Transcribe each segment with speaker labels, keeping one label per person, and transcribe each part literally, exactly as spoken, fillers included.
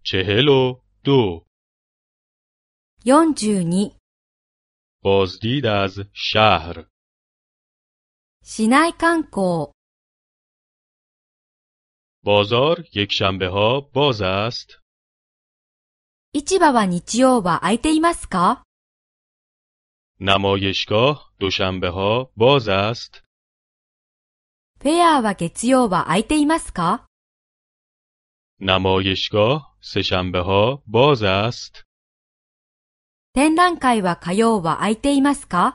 Speaker 1: چهل و دو.
Speaker 2: よんじゅうに
Speaker 1: بازدید از شهر.
Speaker 2: 市内観光
Speaker 1: بازار یک شنبه ها باز است.
Speaker 2: 市場は日曜は空いていますか？
Speaker 1: نمایشگاه دوشنبه ها باز است.
Speaker 2: フェアは月曜は空いていますか？
Speaker 1: نمایشگاه سه‌شنبه ها باز است.
Speaker 2: 展覧会は火曜は空いていますか？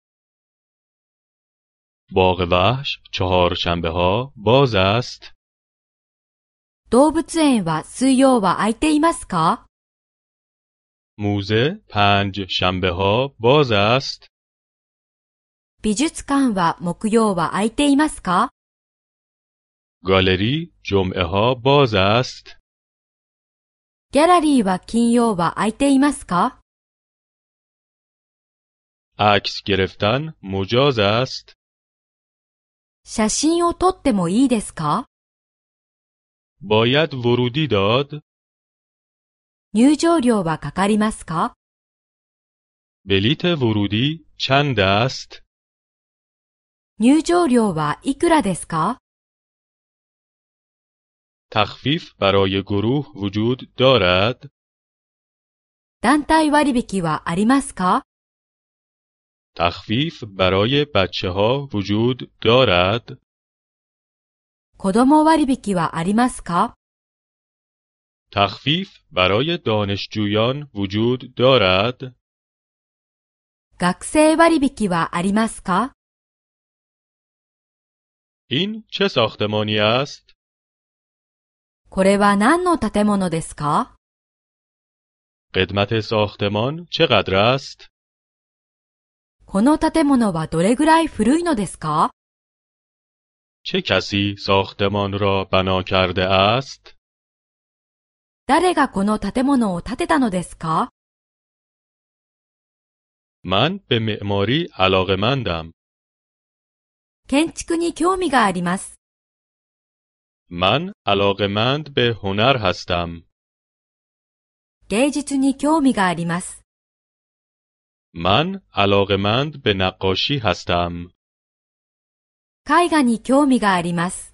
Speaker 1: باغ وحش چهارشنبه ها باز است.
Speaker 2: 動物園は水曜は空いていますか？
Speaker 1: موزه پنج شنبه ها باز است.
Speaker 2: 美術館は木曜は空いていますか？
Speaker 1: گالری جمعه ها باز است.
Speaker 2: ギャラリーは金曜は空いていますか？
Speaker 1: عکس گرفتن مجاز است.
Speaker 2: 写真を撮ってもいいですか？
Speaker 1: باید ورودی داد.
Speaker 2: 入場料はかかりますか？
Speaker 1: بلیت ورودی چند است.
Speaker 2: 入場料はいくらですか？
Speaker 1: تخفیف برای گروه وجود دارد.
Speaker 2: 団体割引はありますか？
Speaker 1: تخفیف برای بچه ها وجود دارد.
Speaker 2: 子供割引はありますか？
Speaker 1: تخفیف برای دانشجویان وجود دارد.
Speaker 2: 学生割引はありますか？
Speaker 1: این چه ساختمانی است؟
Speaker 2: これは何の建物ですか？
Speaker 1: قدمت ساختمان چقدر است؟
Speaker 2: この建物はどれぐらい古いのですか？
Speaker 1: چه کسی ساختمان را بنا کرده است؟
Speaker 2: 誰がこの建物を建てたのですか？
Speaker 1: من به معماری علاقه‌مندم.
Speaker 2: 建築に興味があります。
Speaker 1: من علاقه‌مند به هنر هستم.
Speaker 2: 芸術に興味があります。
Speaker 1: من علاقه‌مند به نقاشی هستم.
Speaker 2: 絵画に興味があります。